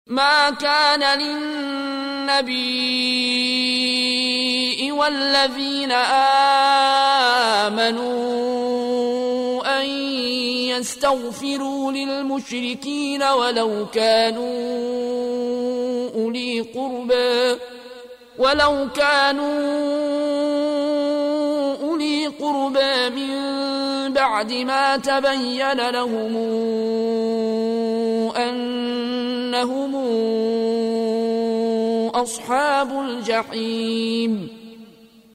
ما كان للنبي والذين آمنوا أن يستغفروا للمشركين ولو كانوا أولي قربى من بعد ما تبين لهم أنهم أصحاب الجحيم